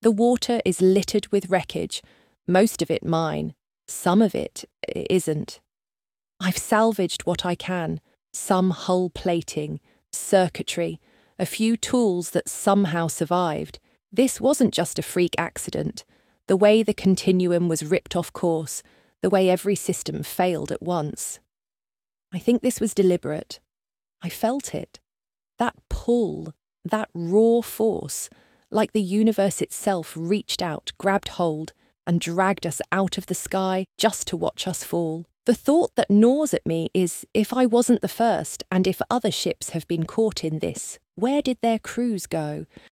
The water is littered with wreckage, most of it mine, some of it isn't. I've salvaged what I can, some hull plating, circuitry, a few tools that somehow survived. This wasn't just a freak accident. The way the continuum was ripped off course, the way every system failed at once. I think this was deliberate. I felt it. That pull, that raw force, like the universe itself reached out, grabbed hold, and dragged us out of the sky just to watch us fall. The thought that gnaws at me is, if I wasn't the first, and if other ships have been caught in this, where did their crews go?